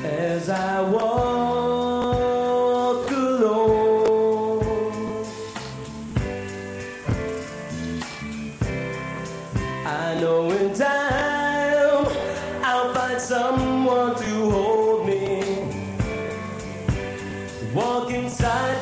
As I walk alone, I know in time I'll find someone to hold me, walk inside